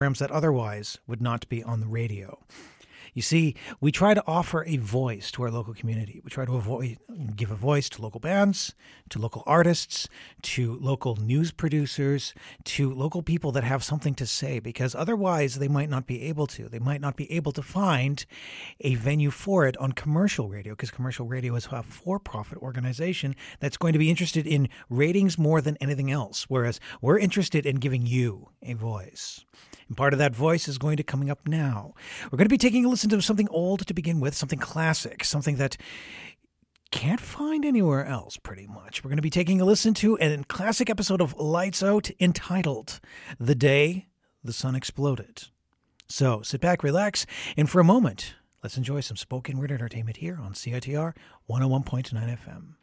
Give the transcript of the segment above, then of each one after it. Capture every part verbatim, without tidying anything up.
programs that otherwise would not be on the radio. You see, we try to offer a voice to our local community. We try to avoid, give a voice to local bands, to local artists, to local news producers, to local people that have something to say, because otherwise they might not be able to. They might not be able to find a venue for it on commercial radio, because commercial radio is a for-profit organization that's going to be interested in ratings more than anything else, whereas we're interested in giving you a voice. And part of that voice is going to coming up now. We're going to be taking a listen to something old to begin with, something classic, something that can't find anywhere else, pretty much. We're going to be taking a listen to a classic episode of Lights Out entitled The Day the Sun Exploded. So sit back, relax, and for a moment, let's enjoy some spoken word entertainment here on C I T R one oh one point nine F M.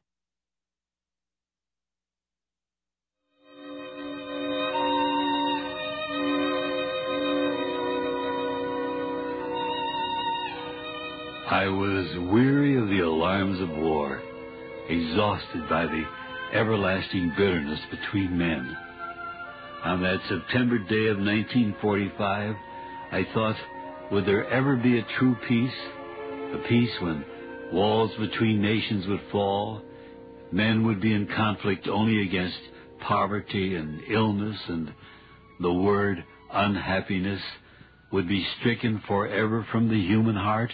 I was weary of the alarms of war, exhausted by the everlasting bitterness between men. On that September day of nineteen forty-five, I thought, would there ever be a true peace? A peace when walls between nations would fall, men would be in conflict only against poverty and illness, and the word unhappiness would be stricken forever from the human heart?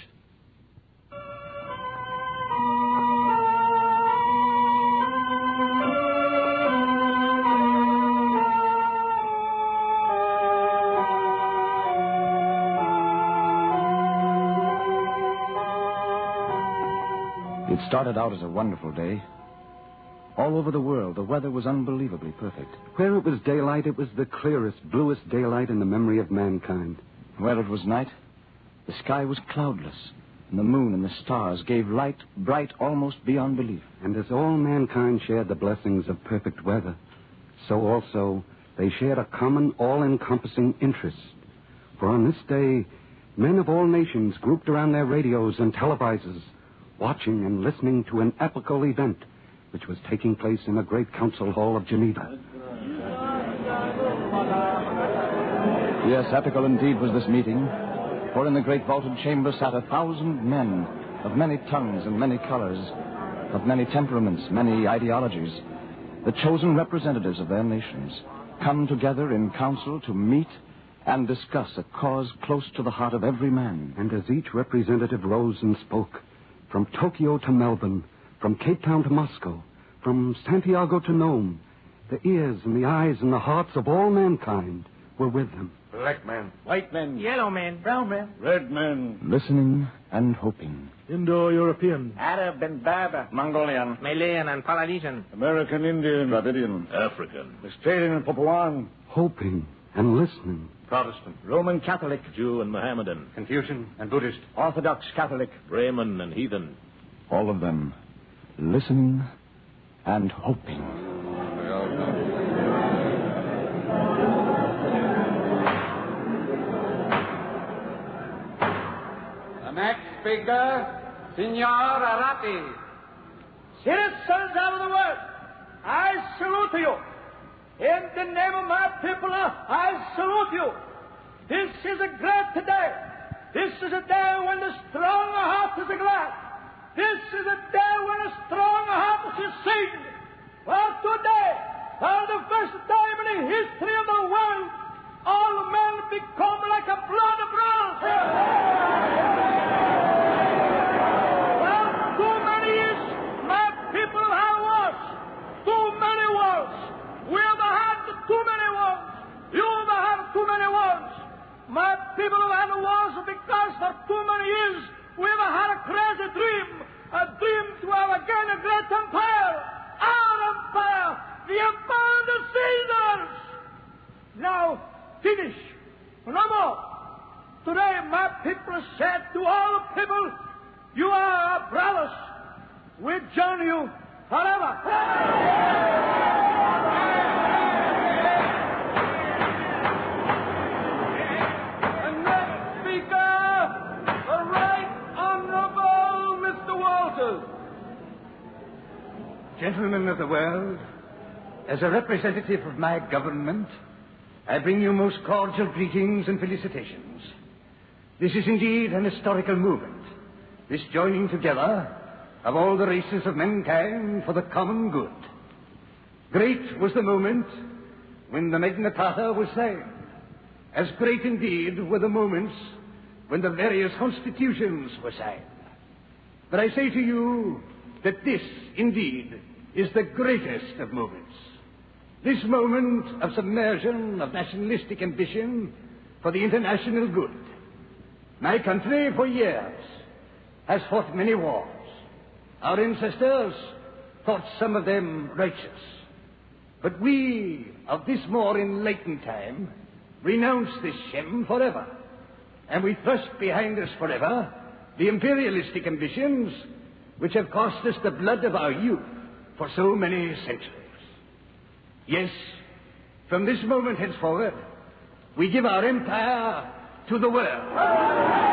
It started out as a wonderful day. All over the world, the weather was unbelievably perfect. Where it was daylight, it was the clearest, bluest daylight in the memory of mankind. Where it was night, the sky was cloudless, and the moon and the stars gave light bright almost beyond belief. And as all mankind shared the blessings of perfect weather, so also they shared a common, all-encompassing interest. For on this day, men of all nations grouped around their radios and televisors, watching and listening to an epical event which was taking place in the great council hall of Geneva. Yes, epical indeed was this meeting, for in the great vaulted chamber sat a thousand men of many tongues and many colors, of many temperaments, many ideologies, the chosen representatives of their nations, come together in council to meet and discuss a cause close to the heart of every man. And as each representative rose and spoke, from Tokyo to Melbourne, from Cape Town to Moscow, from Santiago to Nome, the ears and the eyes and the hearts of all mankind were with them. Black man, white men, yellow men, brown men, red men, listening and hoping. Indo-European, Arab and Berber, Mongolian, Malayan and Polynesian, American Indian, Dravidian, African, Australian and Papuan, hoping and listening. Protestant, Roman Catholic, Jew and Mohammedan, Confucian and Buddhist, Orthodox Catholic, Brahmin and heathen. All of them listening and hoping. The next speaker, Signor Arati. Citizens of the world, I salute you. In the name of my people, I salute you. This is a great day. This is a day when the strong heart is glad. This is a day when a strong heart is sing. For today, for the first time in the history of the world, all men become like a blood brothers. For too many years, my people have wars. Too many wars. We have had too many wars. You have had too many wars. My people have had wars because for too many years we have had a crazy dream. A dream to have again a great empire. Our empire. The empire of the Caesars. Now, finish. No more. Today my people said to all people, you are our brothers. We join you forever. Gentlemen of the world, as a representative of my government, I bring you most cordial greetings and felicitations. This is indeed an historical movement, this joining together of all the races of mankind for the common good. Great was the moment when the Magna Carta was signed. As great indeed were the moments when the various constitutions were signed. But I say to you that this, indeed, is the greatest of moments. This moment of submersion of nationalistic ambition for the international good. My country, for years, has fought many wars. Our ancestors thought some of them righteous. But we, of this more enlightened time, renounce this shame forever. And we thrust behind us forever the imperialistic ambitions which have cost us the blood of our youth for so many centuries. Yes, from this moment henceforward, we give our empire to the world.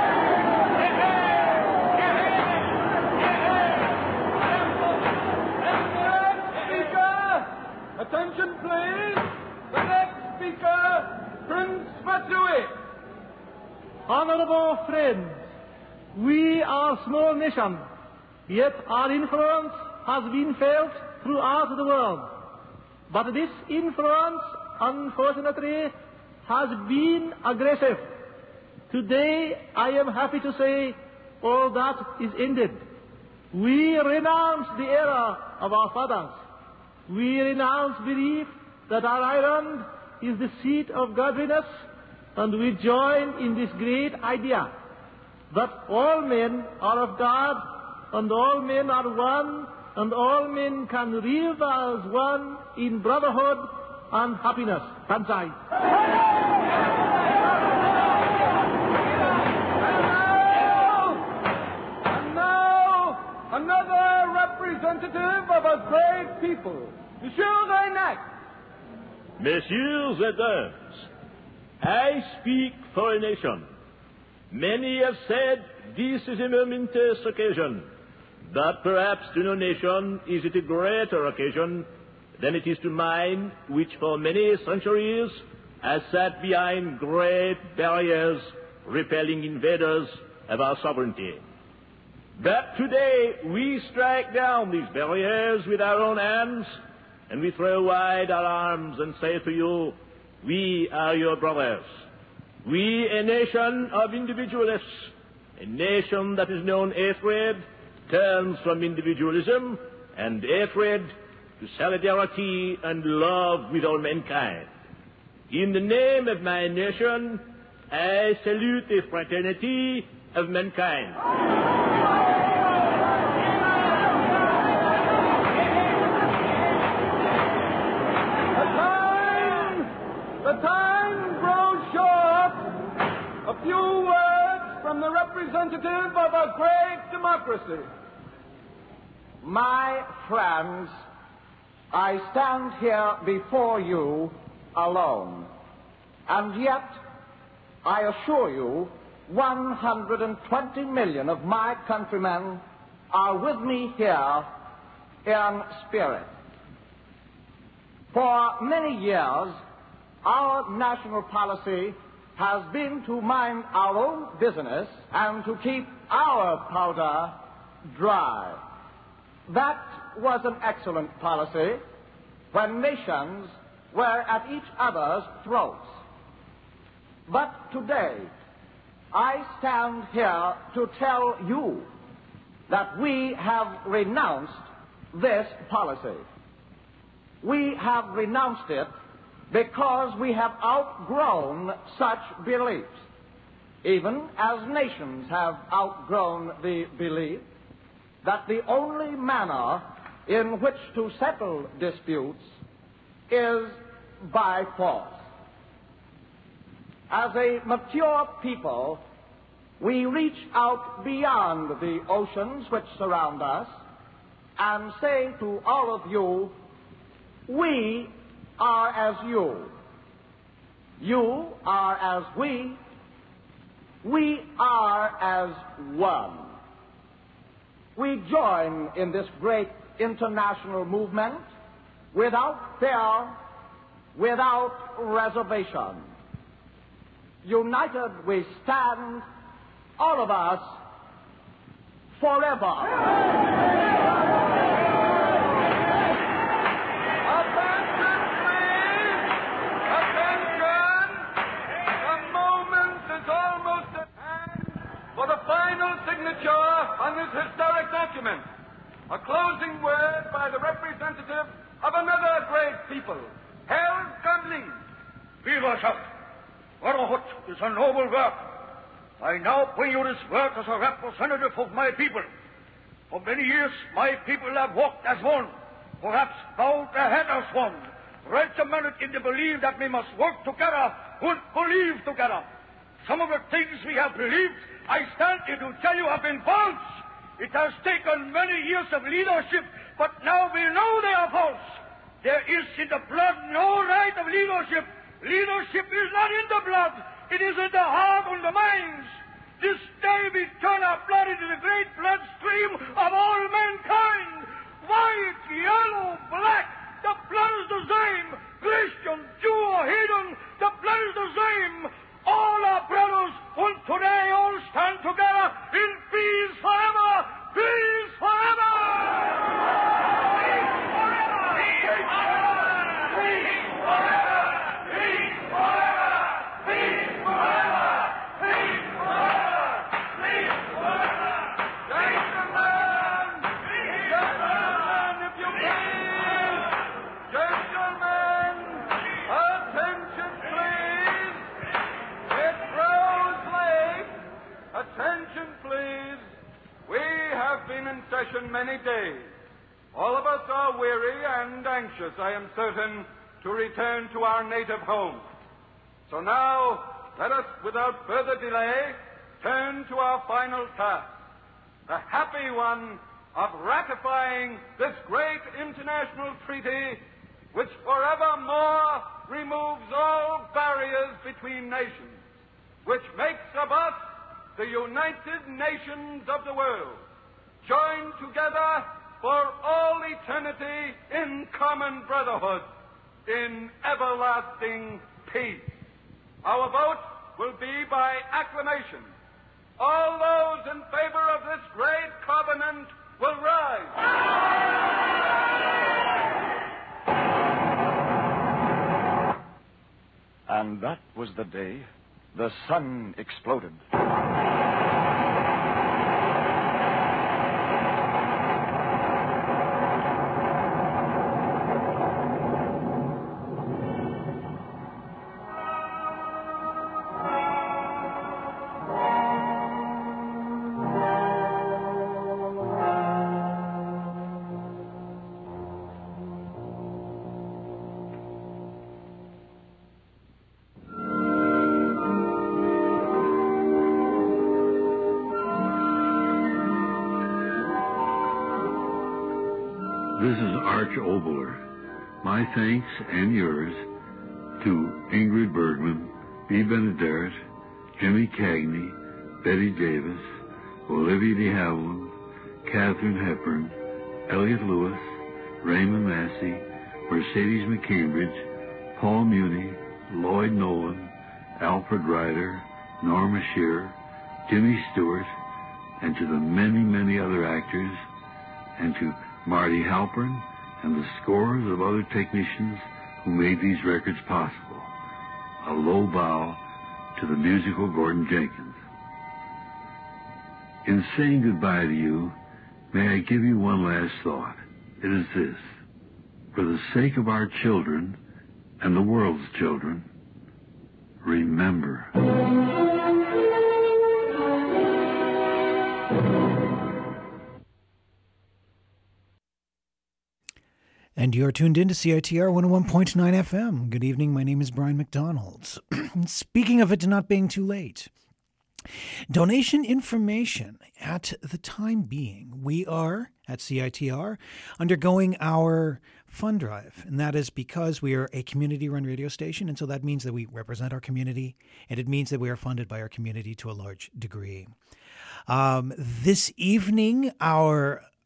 Attention, please. The next speaker, Prince Matsui. Honorable friends, we are a small nation, yet our influence has been felt throughout the world. But this influence, unfortunately, has been aggressive. Today, I am happy to say all that is ended. We renounce the era of our fathers. We renounce belief that our island is the seat of godliness, and we join in this great idea that all men are of God, and all men are one, and all men can live as one in brotherhood and happiness. Banzai. And now, another representative of a great people, Monsieur Reynac. Messieurs et dames, I speak for a nation. Many have said this is a momentous occasion, but perhaps to no nation is it a greater occasion than it is to mine, which for many centuries has sat behind great barriers repelling invaders of our sovereignty. But today we strike down these barriers with our own hands, and we throw wide our arms and say to you, we are your brothers. We, a nation of individualists, a nation that is known hatred, turns from individualism and hatred to solidarity and love with all mankind. In the name of my nation, I salute the fraternity of mankind. The time grows short. A few words from the representative of a great democracy. My friends, I stand here before you alone. And yet, I assure you, one hundred twenty million of my countrymen are with me here in spirit. For many years, our national policy has been to mind our own business and to keep our powder dry. That was an excellent policy when nations were at each other's throats. But today, I stand here to tell you that we have renounced this policy. We have renounced it because we have outgrown such beliefs, even as nations have outgrown the belief that the only manner in which to settle disputes is by force. As a mature people, we reach out beyond the oceans which surround us and say to all of you, we are as you. You are as we. We are as one. We join in this great international movement without fear without reservation. United we stand, all of us, forever. Attention, please! Attention! The moment is almost at hand for the final signature on this historic document. A closing word by the representative of another great people, Herr Gamlin. Viva What is a noble work. I now bring you this work as a representative of my people. For many years, my people have walked as one, perhaps bowed their head as one, regimented in the belief that we must work together and believe together. Some of the things we have believed, I stand here to tell you, have been false. It has taken many years of leadership, but now we know they are false. There is in the blood no right of leadership. Leadership is not in the blood. It is in the heart and the minds. This day we turn our blood into the great bloodstream of all mankind. White, yellow, black, the blood is the same. Christian, Jew, or heathen, the blood is the same. All are brothers, and today all stand together in peace forever. Peace forever. Peace forever. Peace forever. Peace forever. Attention, please. We have been in session many days. All of us are weary and anxious, I am certain, to return to our native home. So now, let us, without further delay, turn to our final task, the happy one of ratifying this great international treaty which forevermore removes all barriers between nations, which makes of us the United Nations of the world, joined together for all eternity in common brotherhood, in everlasting peace. Our vote will be by acclamation. All those in favor of this great covenant will rise. And that was the day the sun exploded. This is Arch Obler. My thanks and yours to Ingrid Bergman, B. Benaderet, Jimmy Cagney, Betty Davis, Olivia de Havilland, Katharine Hepburn, Elliot Lewis, Raymond Massey, Mercedes McCambridge, Paul Muni, Lloyd Nolan, Alfred Ryder, Norma Shearer, Jimmy Stewart, and to the many, many other actors, and to Marty Halpern and the scores of other technicians who made these records possible. A low bow to the musical Gordon Jenkins. In saying goodbye to you, may I give you one last thought. It is this. For the sake of our children and the world's children, remember. And you're tuned in to C I T R one oh one point nine F M. Good evening. My name is Brian McDonald. Speaking of it not being too late, donation information at the time being. We are, at C I T R, undergoing our fund drive. And that is because we are a community-run radio station. And so that means that we represent our community. And it means that we are funded by our community to a large degree. Um, this evening, our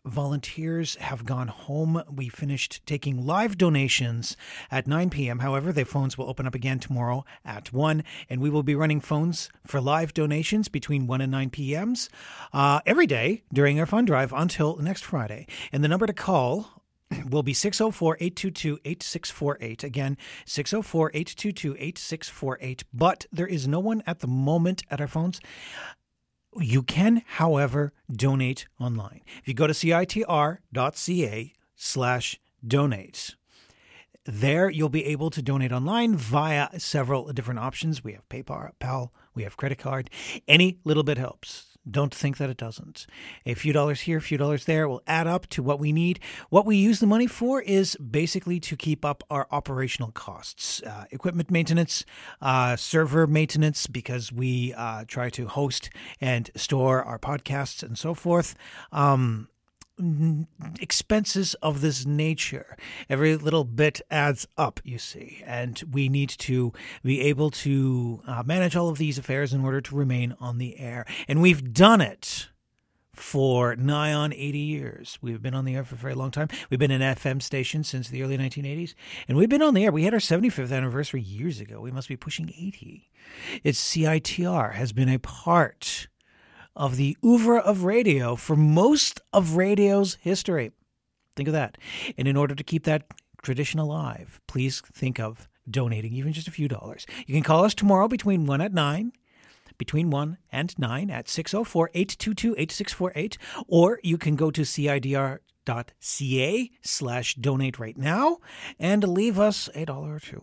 volunteers have gone home. We finished taking live donations at nine p.m. However, the phones will open up again tomorrow at one, and we will be running phones for live donations between one and nine p.m. Uh, every day during our fund drive until next Friday. And the number to call will be six oh four, eight two two, eight six four eight. Again, six oh four, eight two two, eight six four eight. But there is no one at the moment at our phones. You can, however, donate online. If you go to citr.ca slash donate, there you'll be able to donate online via several different options. We have PayPal, we have credit card. Any little bit helps. Don't think that it doesn't. A few dollars here, a few dollars there will add up to what we need. What we use the money for is basically to keep up our operational costs. Uh, equipment maintenance, uh, server maintenance, because we uh, try to host and store our podcasts and so forth. Um, expenses of this nature. Every little bit adds up, you see, and we need to be able to uh, manage all of these affairs in order to remain on the air. And we've done it for nigh on eighty years. We've been on the air for a very long time. We've been an F M station since the early nineteen eighties, and we've been on the air. We had our seventy-fifth anniversary years ago. We must be pushing eighty. It's C I T R has been a part of the oeuvre of radio for most of radio's history. Think of that. And in order to keep that tradition alive, please think of donating even just a few dollars. You can call us tomorrow between one at nine, between one and nine at six oh four, eight two two, eight six four eight, or you can go to citr.ca slash donate right now and leave us a dollar or two.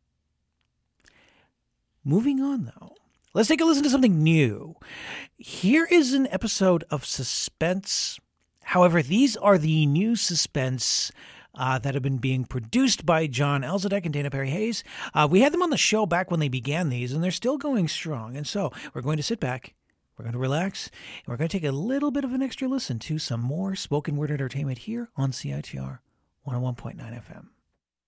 Moving on, though. Let's take a listen to something new. Here is an episode of Suspense. However, these are the new Suspense uh, that have been being produced by John Elzadek and Dana Perry Hayes. Uh, we had them on the show back when they began these, and they're still going strong. And so we're going to sit back, we're going to relax, and we're going to take a little bit of an extra listen to some more spoken word entertainment here on C I T R one oh one point nine F M.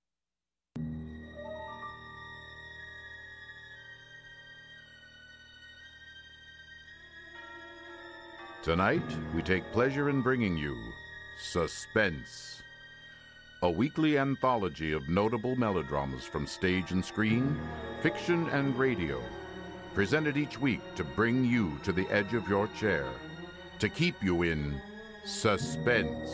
Tonight, we take pleasure in bringing you Suspense, a weekly anthology of notable melodramas from stage and screen, fiction and radio, presented each week to bring you to the edge of your chair, to keep you in suspense.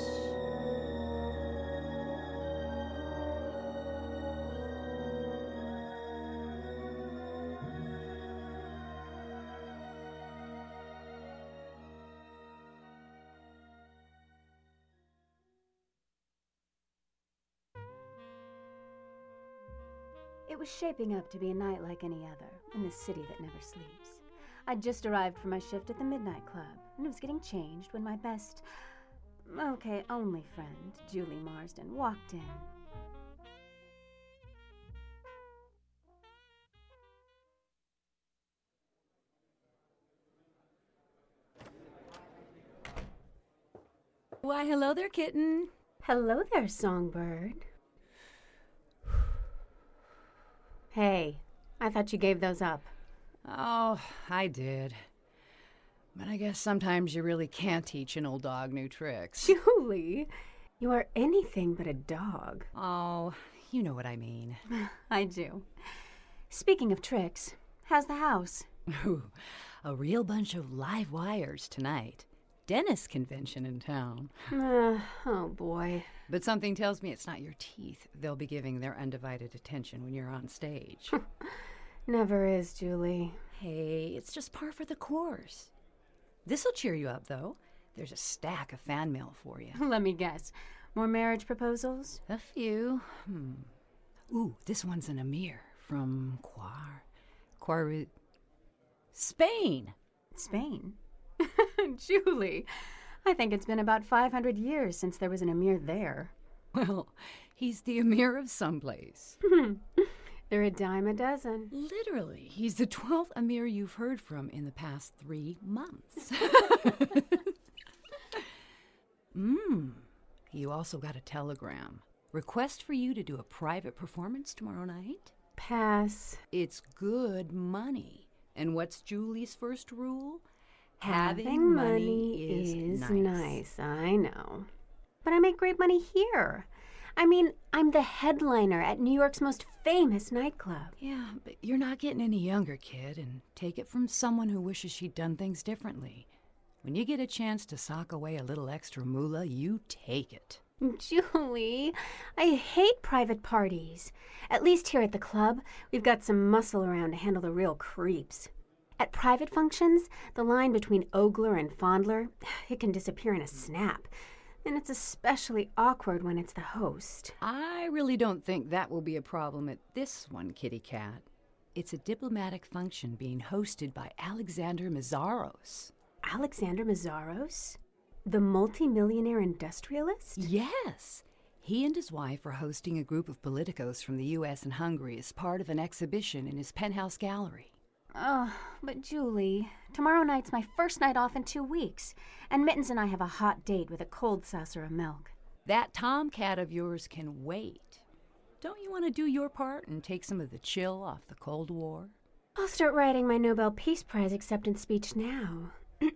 It was shaping up to be a night like any other, in this city that never sleeps. I'd just arrived from my shift at the Midnight Club, and was getting changed when my best, okay, only friend, Julie Marsden, walked in. Why, hello there, kitten. Hello there, Songbird. Hey, I thought you gave those up. Oh, I did. But I guess sometimes you really can't teach an old dog new tricks. Julie, you are anything but a dog. Oh, you know what I mean. I do. Speaking of tricks, how's the house? Ooh, a real bunch of live wires tonight. Dentist convention in town. Uh, oh, boy. But something tells me it's not your teeth they'll be giving their undivided attention when you're on stage. Never is, Julie. Hey, it's just par for the course. This'll cheer you up, though. There's a stack of fan mail for you. Let me guess. More marriage proposals? A few. Hmm. Ooh, this one's an Emir from Quar... Quar... Spain. Spain? Julie, I think it's been about five hundred years since there was an Emir there. Well, he's the Emir of someplace. They're a dime a dozen. Literally, he's the twelfth Emir you've heard from in the past three months. Mmm. You also got a telegram. Request for you to do a private performance tomorrow night? Pass. It's good money. And what's Julie's first rule? Having money is nice. nice, I know. But I make great money here. I mean, I'm the headliner at New York's most famous nightclub. Yeah, but you're not getting any younger, kid, and take it from someone who wishes she'd done things differently. When you get a chance to sock away a little extra moolah, you take it. Julie, I hate private parties. At least here at the club, we've got some muscle around to handle the real creeps. At private functions, the line between ogler and fondler, it can disappear in a snap. And it's especially awkward when it's the host. I really don't think that will be a problem at this one, kitty cat. It's a diplomatic function being hosted by Alexander Mazaros. Alexander Mazaros? The multimillionaire industrialist? Yes. He and his wife are hosting a group of politicos from the U S and Hungary as part of an exhibition in his penthouse gallery. Oh, but Julie, tomorrow night's my first night off in two weeks, and Mittens and I have a hot date with a cold saucer of milk. That tomcat of yours can wait. Don't you want to do your part and take some of the chill off the Cold War? I'll start writing my Nobel Peace Prize acceptance speech now.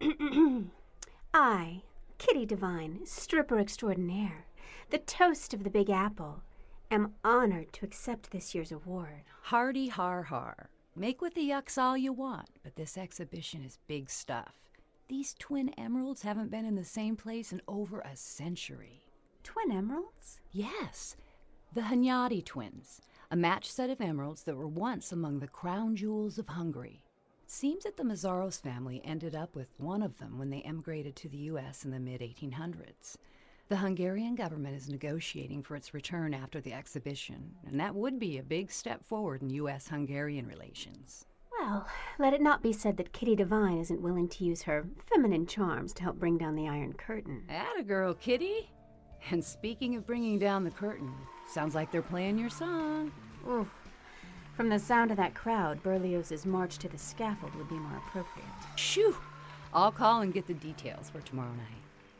I, Kitty Devine, stripper extraordinaire, the toast of the Big Apple, am honored to accept this year's award. Hardy har har. Make with the yucks all you want, but this exhibition is big stuff. These twin emeralds haven't been in the same place in over a century. Twin emeralds? Yes. The Hunyadi twins, a matched set of emeralds that were once among the crown jewels of Hungary. It seems that the Mazaros family ended up with one of them when they emigrated to the U S in the mid eighteen hundreds. The Hungarian government is negotiating for its return after the exhibition, and that would be a big step forward in U S Hungarian relations. Well, let it not be said that Kitty Devine isn't willing to use her feminine charms to help bring down the Iron Curtain. Atta girl, Kitty. And speaking of bringing down the curtain, sounds like they're playing your song. Oof. From the sound of that crowd, Berlioz's march to the scaffold would be more appropriate. Shoo! I'll call and get the details for tomorrow night.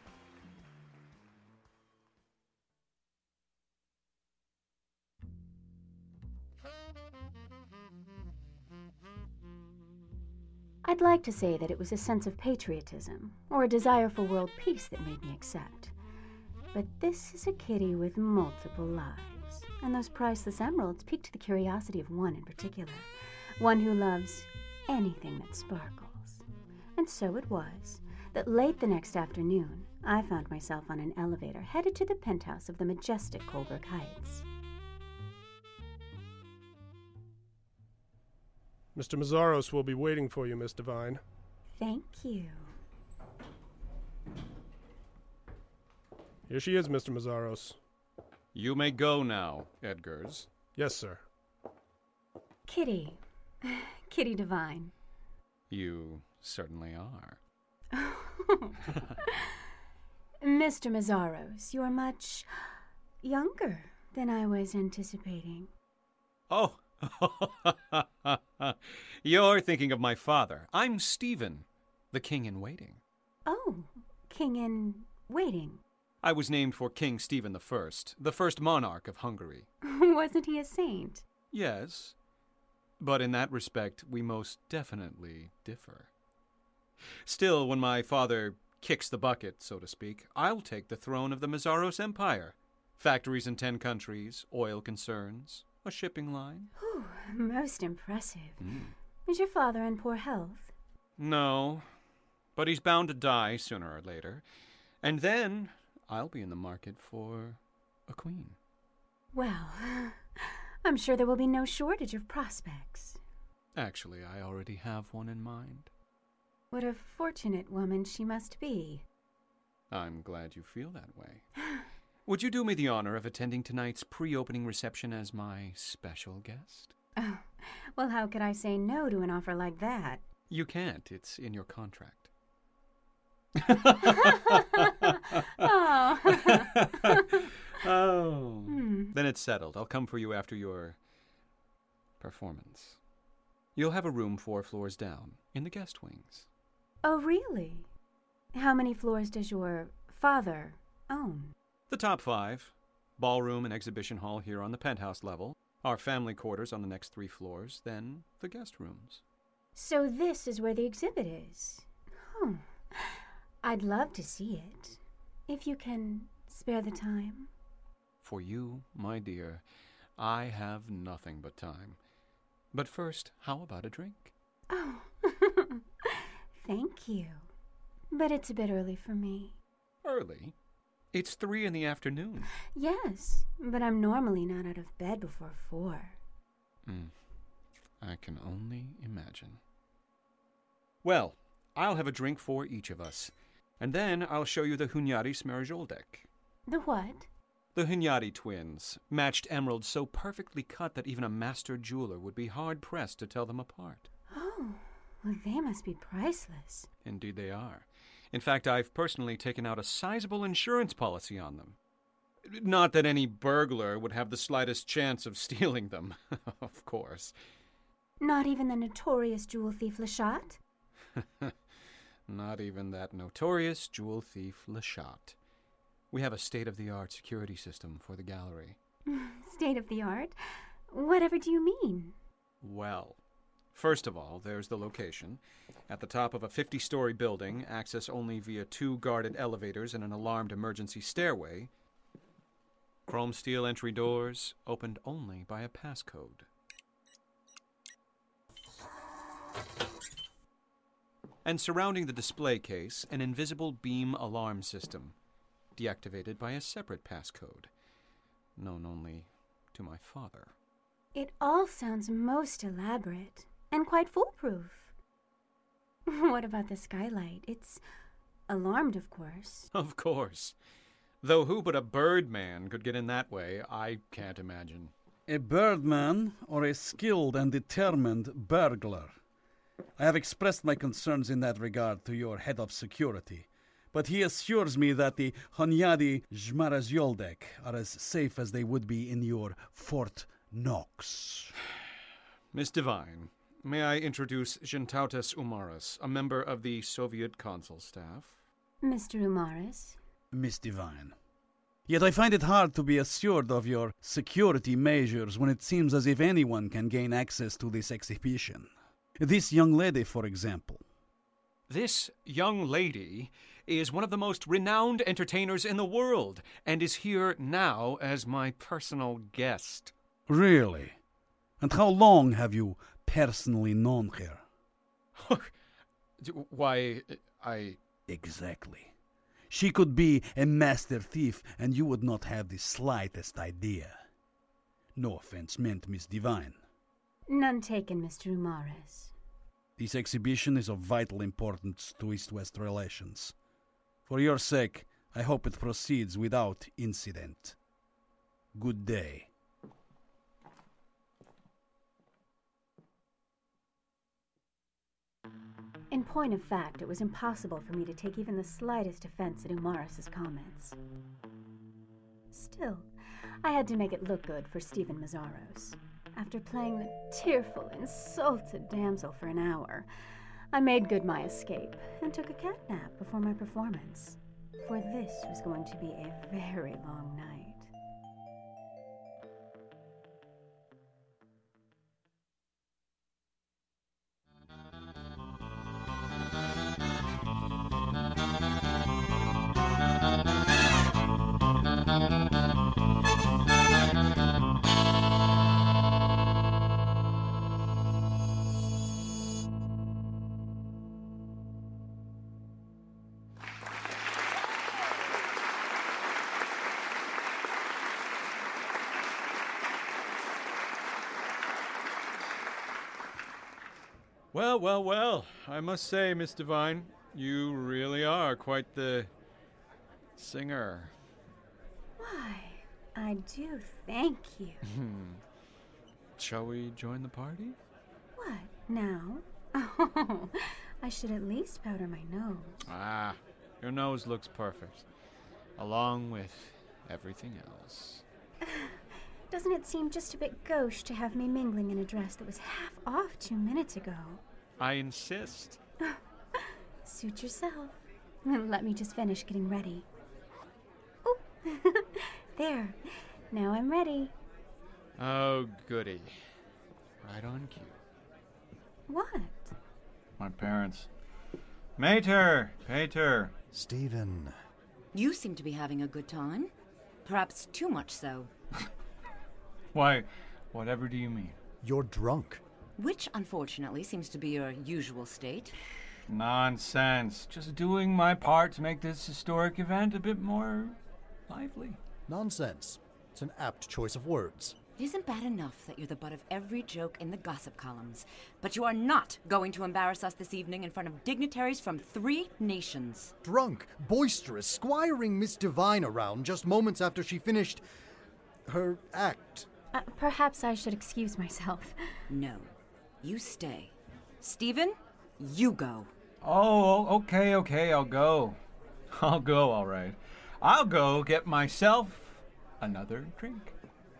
I'd like to say that it was a sense of patriotism or a desire for world peace that made me accept. But this is a kitty with multiple lives, and those priceless emeralds piqued the curiosity of one in particular, one who loves anything that sparkles. And so it was that late the next afternoon, I found myself on an elevator headed to the penthouse of the majestic Kohlberg Heights. Mister Mazaros will be waiting for you, Miss Devine. Thank you. Here she is, Mister Mazaros. You may go now, Edgars. Yes, sir. Kitty. Kitty Devine. You certainly are. Mister Mazaros, you're much younger than I was anticipating. Oh, you're thinking of my father. I'm Stephen, the king in waiting. Oh, king in waiting. I was named for King Stephen the First, the first monarch of Hungary. Wasn't he a saint? Yes, but in that respect, we most definitely differ. Still, when my father kicks the bucket, so to speak, I'll take the throne of the Mazaros Empire. Factories in ten countries, oil concerns, a shipping line. Whew, most impressive. Mm. Is your father in poor health? No, but he's bound to die sooner or later. And then I'll be in the market for a queen. Well, I'm sure there will be no shortage of prospects. Actually, I already have one in mind. What a fortunate woman she must be. I'm glad you feel that way. Would you do me the honor of attending tonight's pre-opening reception as my special guest? Oh, well, how could I say no to an offer like that? You can't. It's in your contract. Oh. Oh. Hmm. Then it's settled. I'll come for you after your performance. You'll have a room four floors down, in the guest wings. Oh, really? How many floors does your father own? The top five. Ballroom and exhibition hall here on the penthouse level. Our family quarters on the next three floors. Then the guest rooms. So this is where the exhibit is. Oh, I'd love to see it, if you can spare the time. For you, my dear, I have nothing but time. But first, how about a drink? Oh, thank you. But it's a bit early for me. Early? It's three in the afternoon. Yes, but I'm normally not out of bed before four. Mm, I can only imagine. Well, I'll have a drink for each of us, and then I'll show you the Hunyadi Smerjoldek. The what? The Hunyadi twins, matched emeralds so perfectly cut that even a master jeweler would be hard-pressed to tell them apart. Oh, well, they must be priceless. Indeed they are. In fact, I've personally taken out a sizable insurance policy on them. Not that any burglar would have the slightest chance of stealing them, of course. Not even the notorious jewel thief Lashat? Not even that notorious jewel thief Lashat. We have a state-of-the-art security system for the gallery. State-of-the-art? Whatever do you mean? Well, first of all, there's the location. At the top of a fifty-story building, access only via two guarded elevators and an alarmed emergency stairway. Chrome steel entry doors, opened only by a passcode. And surrounding the display case, an invisible beam alarm system, deactivated by a separate passcode, known only to my father. It all sounds most elaborate and quite foolproof. What about the skylight? It's alarmed, of course. Of course. Though who but a birdman could get in that way, I can't imagine. A birdman or a skilled and determined burglar? I have expressed my concerns in that regard to your head of security, but he assures me that the Hunyadi Smerjoldek are as safe as they would be in your Fort Knox. Miss Devine, may I introduce Gentautas Umaris, a member of the Soviet consul staff? Mister Umaris? Miss Devine. Yet I find it hard to be assured of your security measures when it seems as if anyone can gain access to this exhibition. This young lady, for example. This young lady is one of the most renowned entertainers in the world, and is here now as my personal guest. Really? And how long have you personally known her? Why, I... Exactly. She could be a master thief, and you would not have the slightest idea. No offense meant, Miss Devine. None taken, Mister Umaris. This exhibition is of vital importance to East-West relations. For your sake, I hope it proceeds without incident. Good day. In point of fact, it was impossible for me to take even the slightest offense at Umaris's comments. Still, I had to make it look good for Stephen Mazaros. After playing the tearful, insulted damsel for an hour, I made good my escape and took a cat nap before my performance, for this was going to be a very long night. Well, well, well, I must say, Miss Devine, you really are quite the singer. Why, I do thank you. Shall we join the party? What, now? Oh, I should at least powder my nose. Ah, your nose looks perfect, along with everything else. Doesn't it seem just a bit gauche to have me mingling in a dress that was half off two minutes ago? I insist. Suit yourself. Let me just finish getting ready. Oh, there. Now I'm ready. Oh, goody. Right on cue. What? My parents. Mater! Pater! Stephen. You seem to be having a good time. Perhaps too much so. Why, whatever do you mean? You're drunk. Which, unfortunately, seems to be your usual state. Nonsense. Just doing my part to make this historic event a bit more lively. Nonsense. It's an apt choice of words. It isn't bad enough that you're the butt of every joke in the gossip columns, but you are not going to embarrass us this evening in front of dignitaries from three nations. Drunk, boisterous, squiring Miss Devine around just moments after she finished her act. Uh, perhaps I should excuse myself. No. You stay. Stephen, you go. Oh, okay, okay, I'll go. I'll go, all right. I'll go get myself another drink.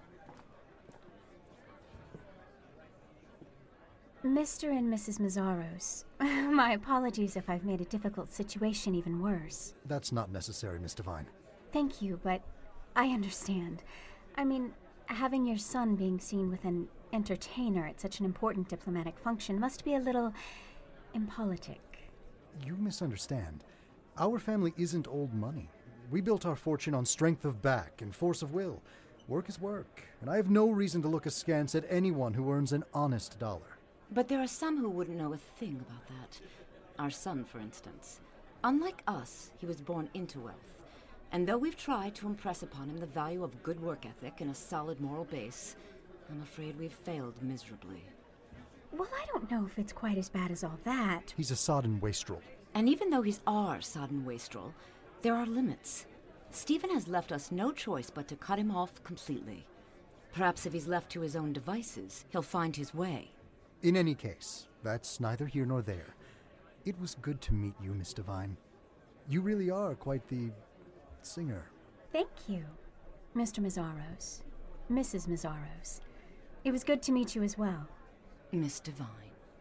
Mister and Missus Mazzaros, my apologies if I've made a difficult situation even worse. That's not necessary, Miss Devine. Thank you, but I understand. I mean, having your son being seen with an entertainer at such an important diplomatic function must be a little impolitic. You misunderstand. Our family isn't old money. We built our fortune on strength of back and force of will. Work is work, and I have no reason to look askance at anyone who earns an honest dollar. But there are some who wouldn't know a thing about that. Our son, for instance. Unlike us, he was born into wealth. And though we've tried to impress upon him the value of good work ethic and a solid moral base, I'm afraid we've failed miserably. Well, I don't know if it's quite as bad as all that. He's a sodden wastrel. And even though he's our sodden wastrel, there are limits. Stephen has left us no choice but to cut him off completely. Perhaps if he's left to his own devices, he'll find his way. In any case, that's neither here nor there. It was good to meet you, Miss Devine. You really are quite the singer. Thank you, Mister Mazzaros. Missus Mazzaros. It was good to meet you as well. Miss Devine.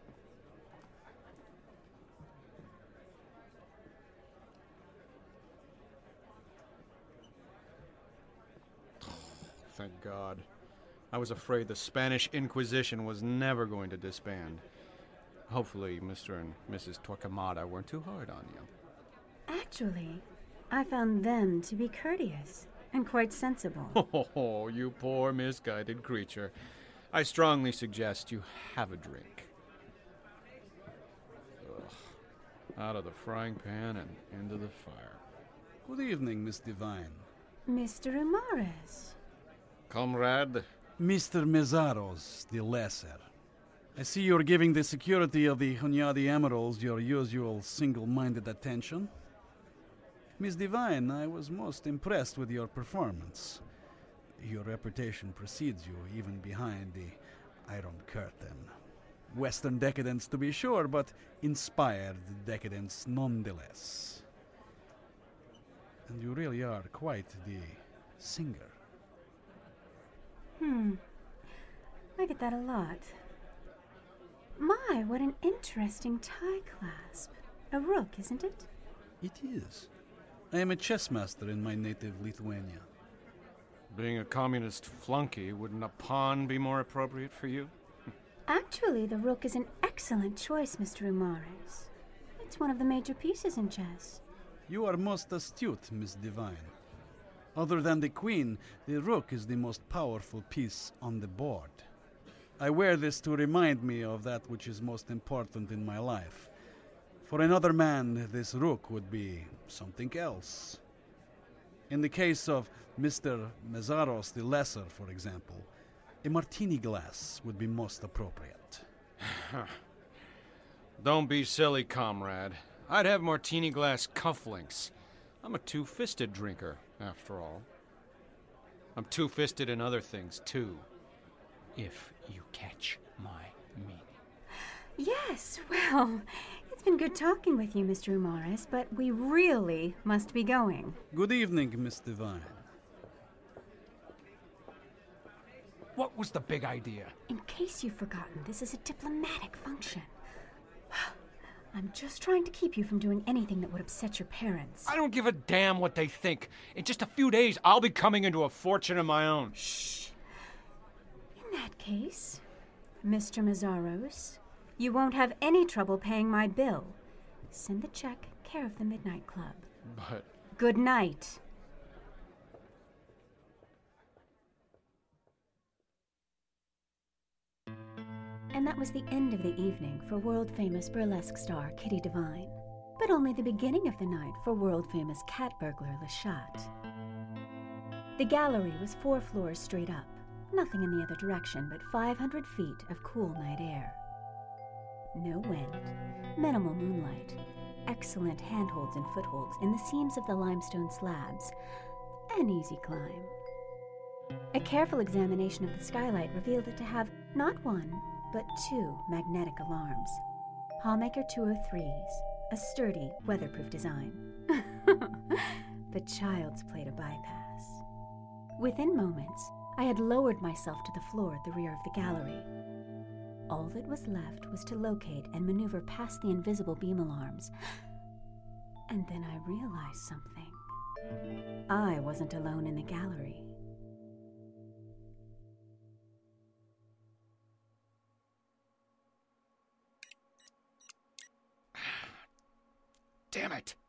Thank God. I was afraid the Spanish Inquisition was never going to disband. Hopefully, Mister and Missus Torquemada weren't too hard on you. Actually, I found them to be courteous and quite sensible. Oh, you poor misguided creature. I strongly suggest you have a drink. Ugh. Out of the frying pan and into the fire. Good evening, Miss Devine. Mister Umares. Comrade. Mister Mazzaros, the Lesser. I see you're giving the security of the Hunyadi Emeralds your usual single-minded attention. Miss Devine, I was most impressed with your performance. Your reputation precedes you even behind the Iron Curtain. Western decadence, to be sure, but inspired decadence nonetheless. And you really are quite the singer. Hmm. I get that a lot. My, what an interesting tie clasp. A rook, isn't it? It is. I am a chess master in my native Lithuania. Being a communist flunky, wouldn't a pawn be more appropriate for you? Actually, the rook is an excellent choice, Mister Umares. It's one of the major pieces in chess. You are most astute, Miss Devine. Other than the queen, the rook is the most powerful piece on the board. I wear this to remind me of that which is most important in my life. For another man, this rook would be something else. In the case of Mister Mazzaros the Lesser, for example, a martini glass would be most appropriate. Don't be silly, comrade. I'd have martini glass cufflinks. I'm a two-fisted drinker, after all. I'm two-fisted in other things, too. If you catch my meaning. Yes, well, it's been good talking with you, Mister Umares, but we really must be going. Good evening, Miss Devine. What was the big idea? In case you've forgotten, this is a diplomatic function. I'm just trying to keep you from doing anything that would upset your parents. I don't give a damn what they think. In just a few days, I'll be coming into a fortune of my own. Shh. In that case, Mister Mazzaros, you won't have any trouble paying my bill. Send the check, care of the Midnight Club. But... Good night. And that was the end of the evening for world-famous burlesque star Kitty Devine, but only the beginning of the night for world-famous cat burglar Leshat. The gallery was four floors straight up, nothing in the other direction but five hundred feet of cool night air. No wind, minimal moonlight, excellent handholds and footholds in the seams of the limestone slabs, an easy climb. A careful examination of the skylight revealed it to have not one, but two magnetic alarms. Hallmaker two oh threes, a sturdy, weatherproof design. But child's play to bypass. Within moments, I had lowered myself to the floor at the rear of the gallery. All that was left was to locate and maneuver past the invisible beam alarms. And then I realized something. I wasn't alone in the gallery. Damn it!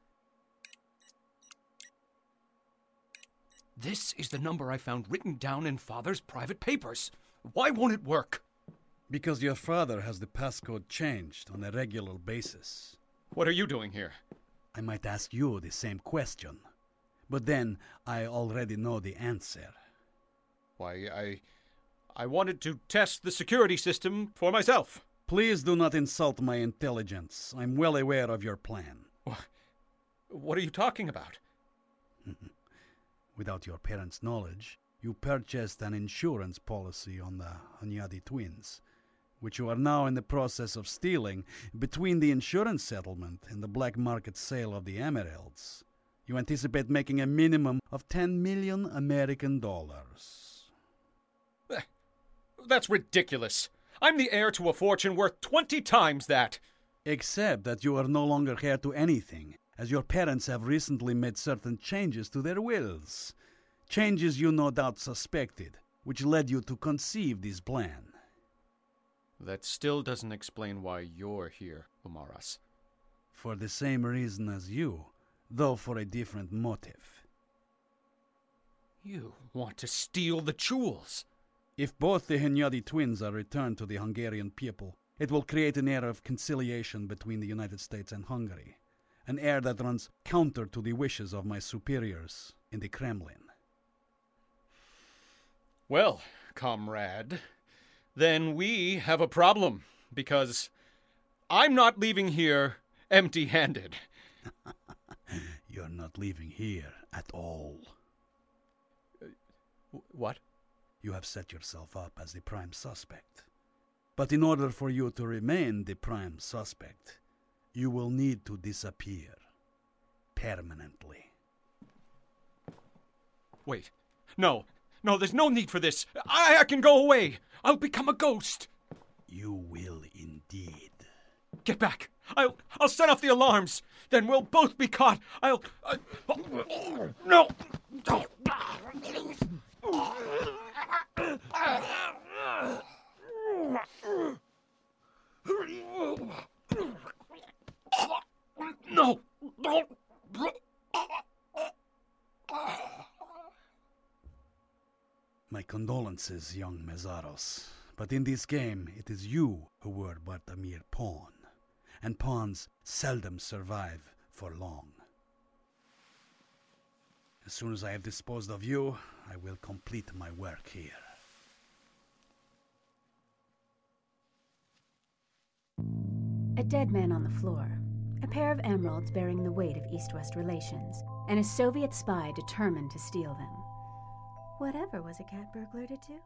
This is the number I found written down in Father's private papers. Why won't it work? Because your father has the passcode changed on a regular basis. What are you doing here? I might ask you the same question, but then I already know the answer. Why, I... I wanted to test the security system for myself. Please do not insult my intelligence. I'm well aware of your plan. What are you talking about? Without your parents' knowledge, you purchased an insurance policy on the Hunyadi twins, which you are now in the process of stealing between the insurance settlement and the black market sale of the emeralds. You anticipate making a minimum of ten million American dollars. That's ridiculous. I'm the heir to a fortune worth twenty times that. Except that you are no longer heir to anything, as your parents have recently made certain changes to their wills. Changes you no doubt suspected, which led you to conceive this plan. That still doesn't explain why you're here, Umaras. For the same reason as you, though for a different motive. You want to steal the jewels. If both the Hunyadi twins are returned to the Hungarian people, it will create an era of conciliation between the United States and Hungary. An air that runs counter to the wishes of my superiors in the Kremlin. Well, comrade, then we have a problem, because I'm not leaving here empty-handed. You're not leaving here at all. Uh, what? You have set yourself up as the prime suspect. But in order for you to remain the prime suspect, you will need to disappear. Permanently. Wait. No. No, there's no need for this. I, I can go away. I'll become a ghost. You will indeed. Get back. I'll I'll set off the alarms. Then we'll both be caught. I'll... I, no! No! No! My condolences, young Mezaros. But in this game, it is you who were but a mere pawn. And pawns seldom survive for long. As soon as I have disposed of you, I will complete my work here. A dead man on the floor, a pair of emeralds bearing the weight of East-West relations, and a Soviet spy determined to steal them. Whatever was a cat burglar to do?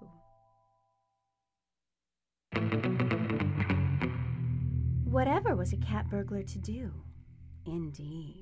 Whatever was a cat burglar to do? Indeed.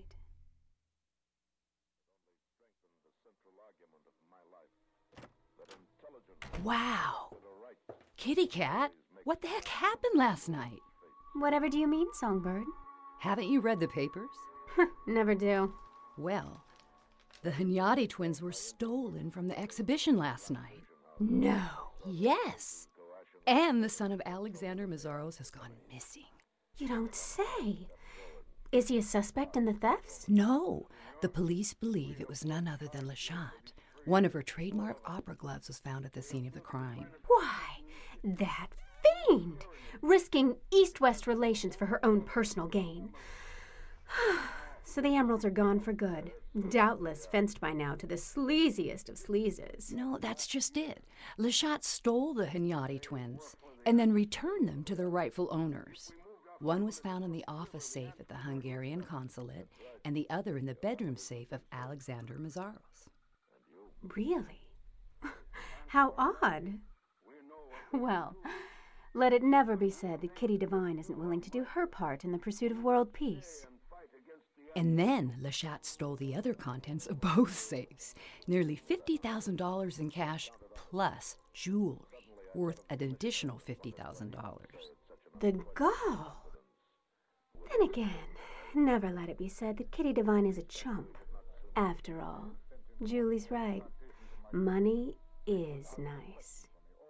Wow. Kitty Cat, what the heck happened last night? Whatever do you mean, Songbird? Haven't you read the papers? Never do. Well, the Hunyadi twins were stolen from the exhibition last night. No. Yes. And the son of Alexander Mezaros has gone missing. You don't say. Is he a suspect in the thefts? No. The police believe it was none other than Leshat. One of her trademark opera gloves was found at the scene of the crime. Why, that fiend! Risking east-west relations for her own personal gain. So the emeralds are gone for good. Doubtless fenced by now to the sleaziest of sleazes. No, that's just it. Leshat stole the Hunyadi twins and then returned them to their rightful owners. One was found in the office safe at the Hungarian consulate, and the other in the bedroom safe of Alexander Mazaros. Really? How odd. Well, let it never be said that Kitty Devine isn't willing to do her part in the pursuit of world peace. And then Leshat stole the other contents of both safes, nearly fifty thousand dollars in cash plus jewelry, worth an additional fifty thousand dollars. The gall! Then again, never let it be said that Kitty Devine is a chump. After all, Julie's right. Money is nice.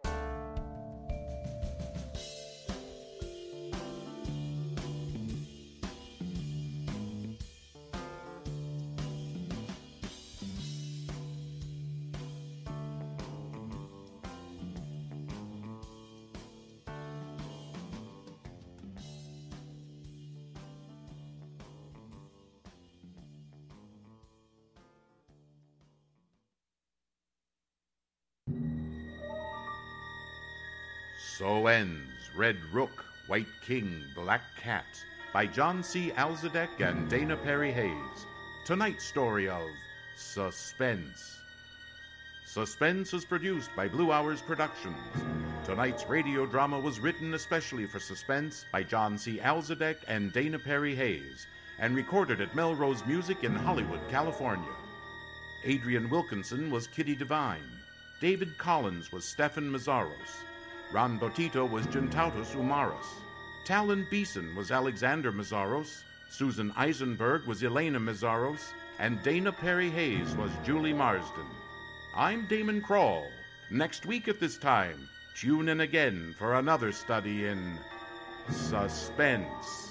So ends Red Rook, White King, Black Cat by John C. Alzadek and Dana Perry Hayes. Tonight's story of Suspense. Suspense is produced by Blue Hours Productions. Tonight's radio drama was written especially for Suspense by John C. Alzadek and Dana Perry Hayes and recorded at Melrose Music in Hollywood, California. Adrian Wilkinson was Kitty Devine. David Collins was Stefan Mazaros. Ron Botito was Gentautus Umaris. Talon Beeson was Alexander Mazaros. Susan Eisenberg was Elena Mazaros. And Dana Perry Hayes was Julie Marsden. I'm Damon Krall. Next week at this time, tune in again for another study in suspense.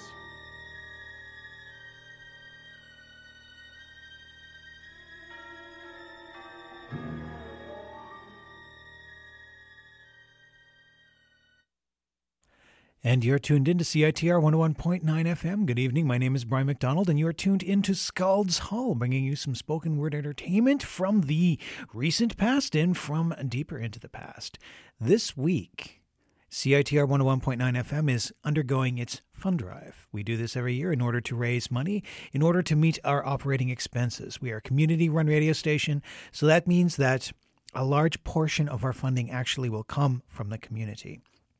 And you're tuned in to C I T R one oh one point nine F M. Good evening. My name is Brian McDonald, and you're tuned into Scald's Hall, bringing you some spoken word entertainment from the recent past and from deeper into the past. This week, C I T R one oh one point nine F M is undergoing its fund drive. We do this every year in order to raise money, in order to meet our operating expenses. We are a community-run radio station, so that means that a large portion of our funding actually will come from the community.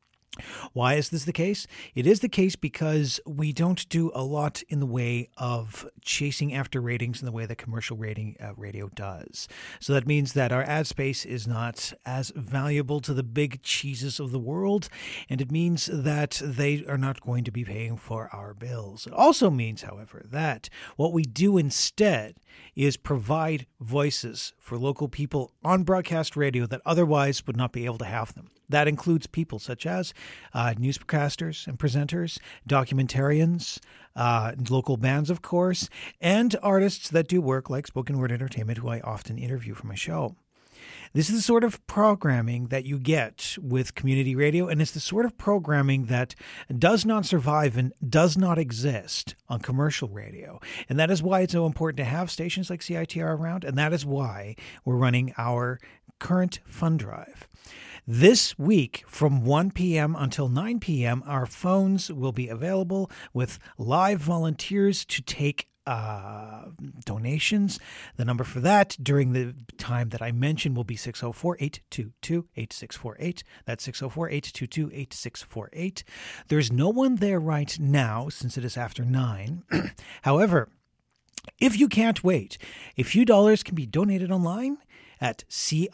Why is this the case? It is the case because we don't do a lot in the way of chasing after ratings in the way that commercial rating uh, radio does. So that means that our ad space is not as valuable to the big cheeses of the world, and it means that they are not going to be paying for our bills. It also means, however, that what we do instead is provide voices for local people on broadcast radio that otherwise would not be able to have them. That includes people such as uh, newscasters and presenters, documentarians, uh, local bands, of course, and artists that do work like spoken word entertainment, who I often interview for my show. This is the sort of programming that you get with community radio, and it's the sort of programming that does not survive and does not exist on commercial radio. And that is why it's so important to have stations like C I T R around, and that is why we're running our current fund drive. This week, from one p.m. until nine p.m., our phones will be available with live volunteers to take uh, donations. The number for that during the time that I mentioned will be six oh four, eight two two, eight six four eight. That's six oh four, eight two two, eight six four eight. There's no one there right now since it is after nine. However, if you can't wait, a few dollars can be donated online at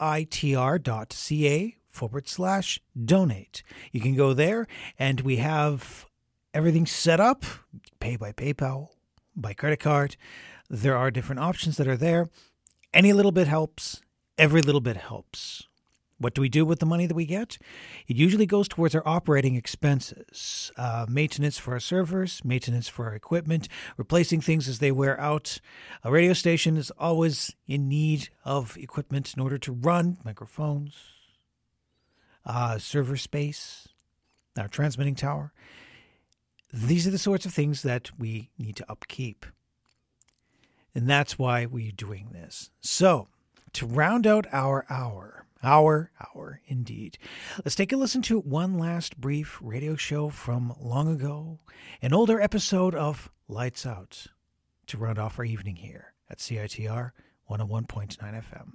citr.ca forward slash donate. You can go there, and we have everything set up. Pay by PayPal, by credit card. There are different options that are there. Any little bit helps. Every little bit helps. What do we do with the money that we get? It usually goes towards our operating expenses, uh, maintenance for our servers, maintenance for our equipment, replacing things as they wear out. A radio station is always in need of equipment in order to run microphones, uh, server space, our transmitting tower. These are the sorts of things that we need to upkeep. And that's why we're doing this. So, to round out our hour, Hour, hour, indeed. Let's take a listen to one last brief radio show from long ago, an older episode of Lights Out, to round off our evening here at C I T R one oh one point nine F M.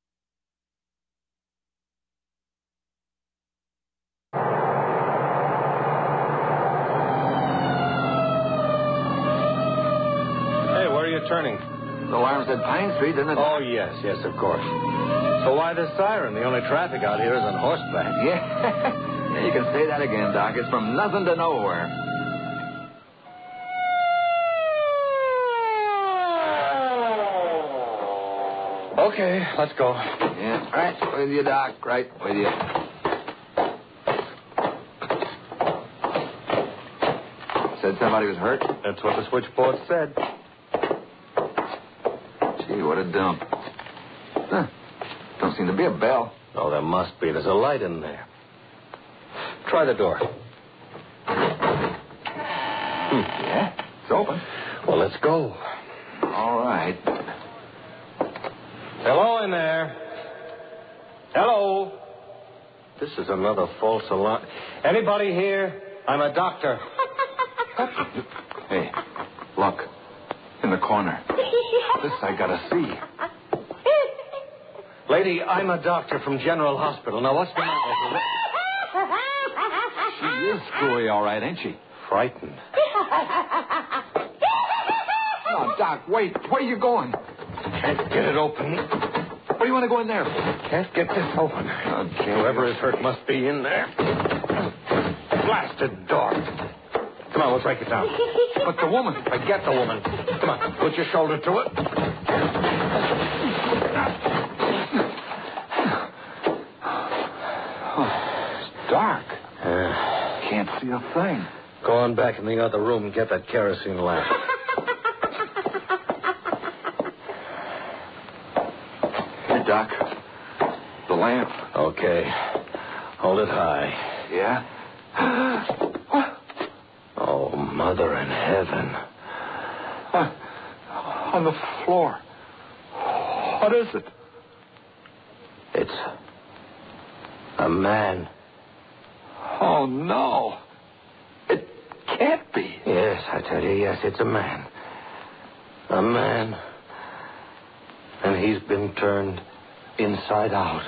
Hey, where are you turning? The alarm's at Pine Street, isn't it? Oh, yes, yes, of course. So why the siren? The only traffic out here is on horseback. Yeah. Yeah, you can say that again, Doc. It's from nothing to nowhere. Okay, let's go. Yeah, right with you, Doc. Right with you. Said somebody was hurt? That's what the switchboard said. Gee, what a dump. Huh. Don't seem to be a bell. Oh, there must be. There's a light in there. Try the door. Hmm. Yeah, it's open. Well, let's go. All right. Hello in there. Hello. This is another false alarm. Anybody here? I'm a doctor. Hey, look. In the corner. This I gotta see. Lady, I'm a doctor from General Hospital. Now, what's the matter? She is screwy, all right, ain't she? Frightened. No, Doc, wait. Where are you going? Can't get it open. What do you want to go in there for? Can't get this open. Okay. Whoever is hurt must be in there. Blasted door. Come on, we'll break it down. But the woman. Forget the woman. Come on, put your shoulder to it. Oh, it's dark. Uh, Can't see a thing. Go on back in the other room and get that kerosene lamp. Here, Doc. The lamp. Okay. Hold it high. Yeah? Oh, Mother in heaven. Uh, on the floor. What is it? It's a man. Oh, no. It can't be. Yes, I tell you, yes, it's a man. A man. And he's been turned inside out.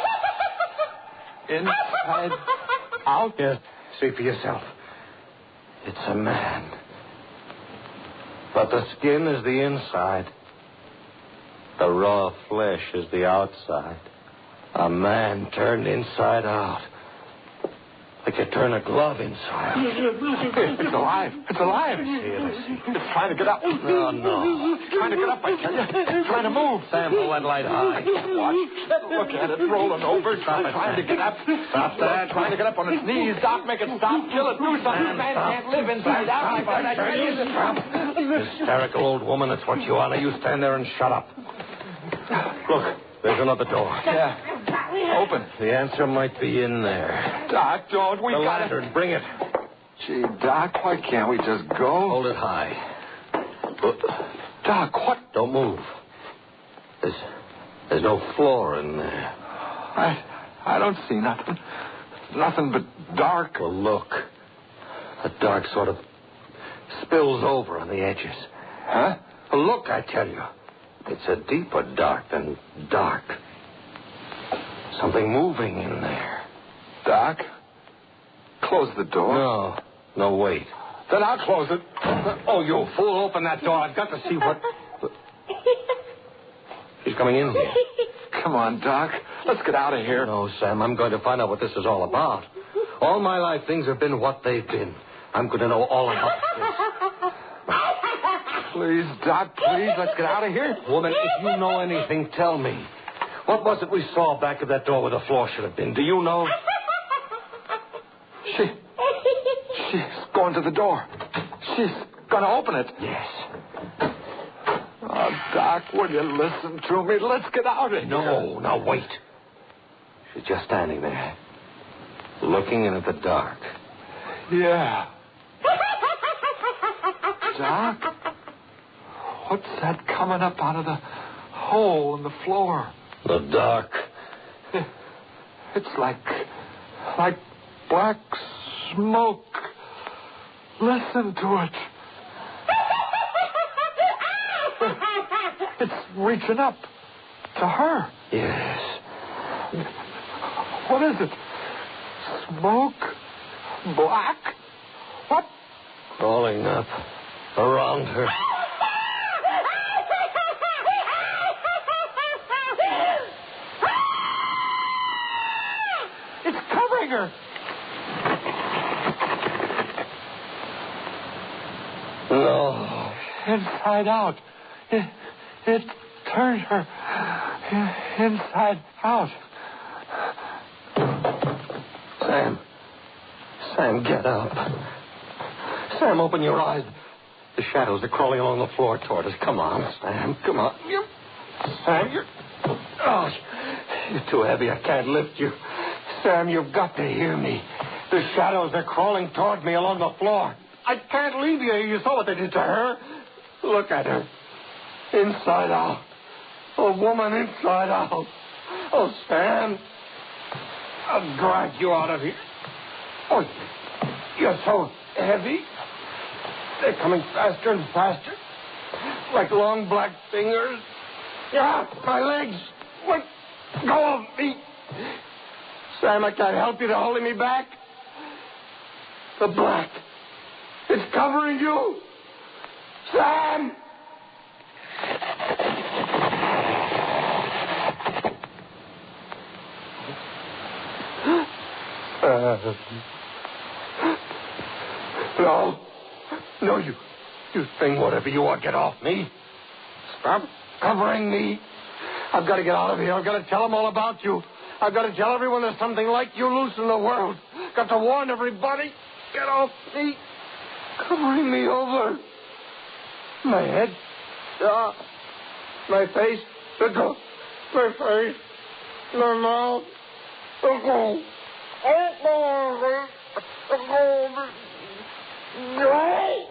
Inside out? Yes, see for yourself. It's a man. But the skin is the inside. The raw flesh is the outside. A man turned inside out. Like you turn a glove inside. It's alive. It's alive. I see it, I see. It's trying to get up. No, no. It's trying to get up, I tell you. It's trying to move. Sam, hold that light high. Watch. Look at it rolling over. Stop it, trying Sam. to get up. Stop that. Trying to get up on its knees. Doc, make it stop. Kill it. Do something. Sam, Man stop. can't live inside out. Stop. Like that. I tell you. Hysterical old woman, that's what you are. Now you stand there and shut up. Look, there's another door. Yeah. Open. The answer might be in there. Doc, don't. We the got lantern, bring it. Gee, Doc, why can't we just go? Hold it high. Look. Doc, what? Don't move. There's, there's no floor in there. I, I don't see nothing. Nothing but dark. Well, look. The dark sort of spills over on the edges. Huh? Well, look, I tell you. It's a deeper dark than dark. Something moving in there. Doc, close the door. No. No, wait. Then I'll close it. Oh, you fool. Open that door. I've got to see what... She's coming in here. Come on, Doc. Let's get out of here. No, Sam. I'm going to find out what this is all about. All my life, things have been what they've been. I'm going to know all about this. Please, Doc, please, let's get out of here. Woman, if you know anything, tell me. What was it we saw back of that door where the floor should have been? Do you know? She... She's going to the door. She's going to open it. Yes. Oh, Doc, will you listen to me? Let's get out of here. No, now wait. She's just standing there, looking into the dark. Yeah. Doc, what's that coming up out of the hole in the floor? The dark. It's like... like black smoke. Listen to it. It's reaching up to her. Yes. What is it? Smoke? Black? What? Crawling up around her. It's covering her. No. Inside out. It, it turned her inside out. Sam. Sam, get up. Sam, open your eyes. The shadows are crawling along the floor toward us. Come on, Sam. Come on. You, Sam, you're... Oh, you're too heavy. I can't lift you. Sam, you've got to hear me. The shadows are crawling toward me along the floor. I can't leave you. You saw what they did to her. Look at her. Inside out. A woman inside out. Oh, Sam. I'll drag you out of here. Oh, you're so heavy. They're coming faster and faster. Like long black fingers. Yeah, my legs. Let go of me. Sam, I can't help you. They're holding me back. The black. It's covering you. Sam! Uh, no. No, you... You thing, whatever you are, get off me. Stop covering me. I've got to get out of here. I've got to tell them all about you. I've got to tell everyone there's something like you loose in the world. Got to warn everybody. Get off me. Covering me over. My head. Uh, my face. The go. My face. My mouth. The go. Oh, the go. No.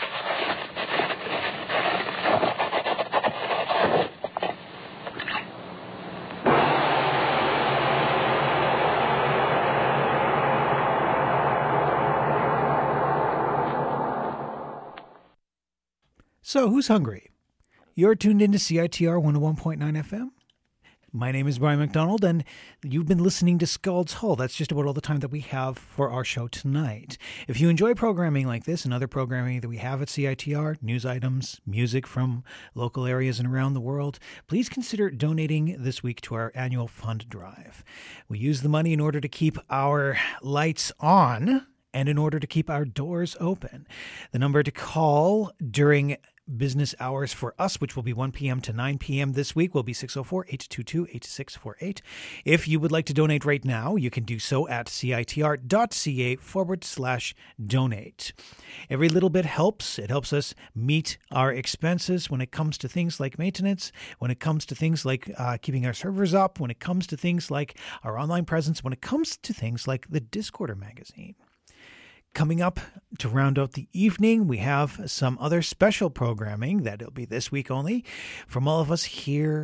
So, who's hungry? You're tuned into C I T R one oh one point nine F M. My name is Brian McDonald, and you've been listening to Scald's Hull. That's just about all the time that we have for our show tonight. If you enjoy programming like this and other programming that we have at C I T R, news items, music from local areas and around the world, please consider donating this week to our annual fund drive. We use the money in order to keep our lights on and in order to keep our doors open. The number to call during business hours for us, which will be one p.m. to nine p.m. this week, will be six oh four, eight two two, eight six four eight. If you would like to donate right now, you can do so at citr.ca forward slash donate. Every little bit helps. It helps us meet our expenses when it comes to things like maintenance, when it comes to things like uh, keeping our servers up, when it comes to things like our online presence, when it comes to things like the Discorder magazine. Coming up to round out the evening, we have some other special programming that'll be this week only from all of us here